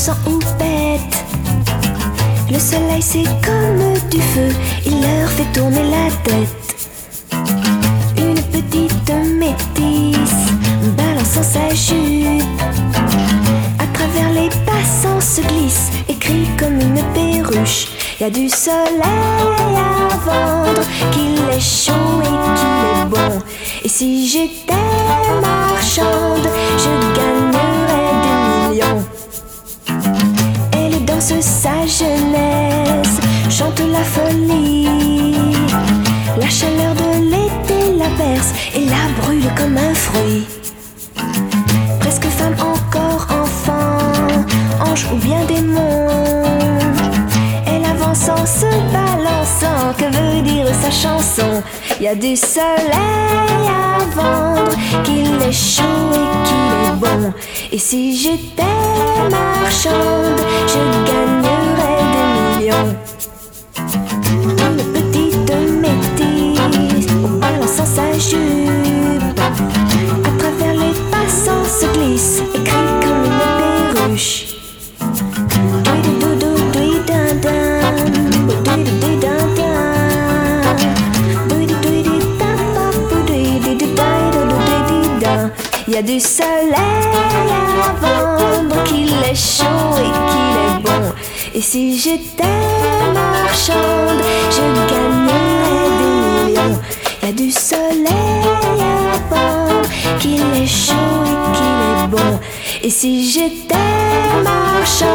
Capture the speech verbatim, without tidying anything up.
sens ou bête. Le soleil c'est comme du feu, il leur fait tourner la tête. Une petite métisse balançant sa jupe, à travers les passants se glisse et crie comme une perruche. Y a du soleil à vendre, qu'il est chaud et qu'il est bon. Et si j'étais marchande, je gagnerais des millions. Elle danse sa jeunesse, chante la folie. La chaleur de l'été la berce et la brûle comme un fruit. Presque femme, encore enfant, ange ou bien démon. Elle avance en se balançant, que veut dire sa chanson? Y a du soleil à vendre, qu'il est chaud et qu'il est bon. Et si j'étais marchande, je gagnerais des millions. Une petite métisse balançant sa jupe, à travers les passants se glisse et crie comme une perruche. Il y a du soleil à vendre, qu'il est chaud et qu'il est bon. Et si j'étais marchande, je gagnerais des millions. Il y a du soleil à vendre, qu'il est chaud et qu'il est bon. Et si j'étais marchande,